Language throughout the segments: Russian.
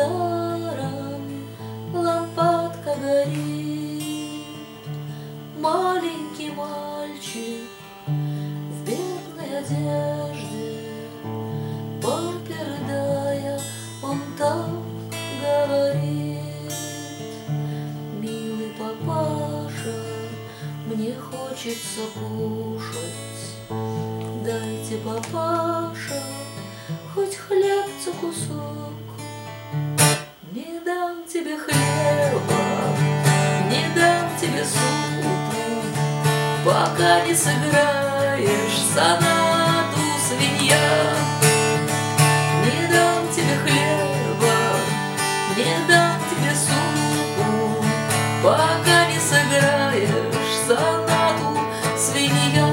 недаром лампадка горит. Маленький мальчик в бедной одежде, папе рыдая, он так говорит: милый папаша, мне хочется кушать, дайте, папаша, хоть хлебца кусок. Не дам тебе хлеба, не дам тебе супу, пока не сыграешь сонату, свинья. Не дам тебе хлеба, не дам тебе супу, пока не сыграешь сонату, свинья.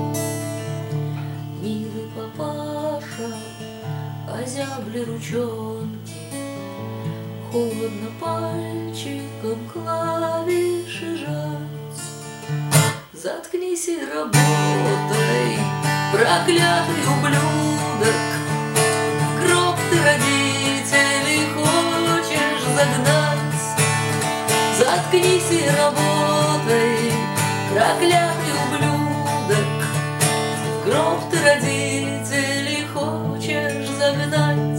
Милый папаша, озябли ручонки, холодно пальчиком клавиши жать. Заткнись и работай, проклятый ублюдок, в гроб ты родителей хочешь загнать. Заткнись и работай, проклятый ублюдок, в гроб ты родителей хочешь загнать.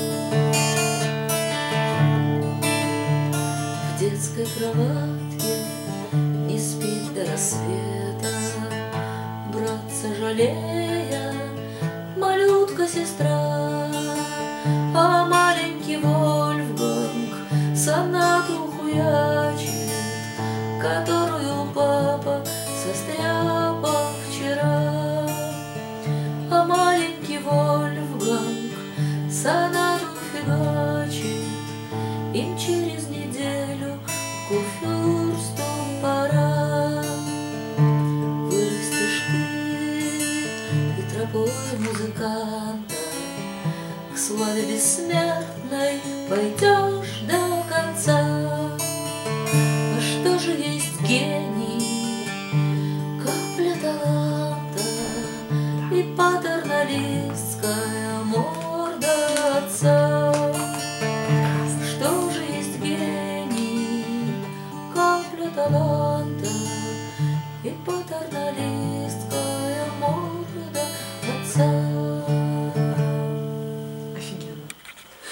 В детской кроватке не спит до рассвета, брат сожалея, малютка-сестра. А маленький Вольфганг сонату хуячит, которую папа состряпал вчера. А маленький Вольфганг сонату фигачит, им через неделю к курфюрсту пора. Вырастешь ты и тропой музыканта к славе бессмертной пойдешь.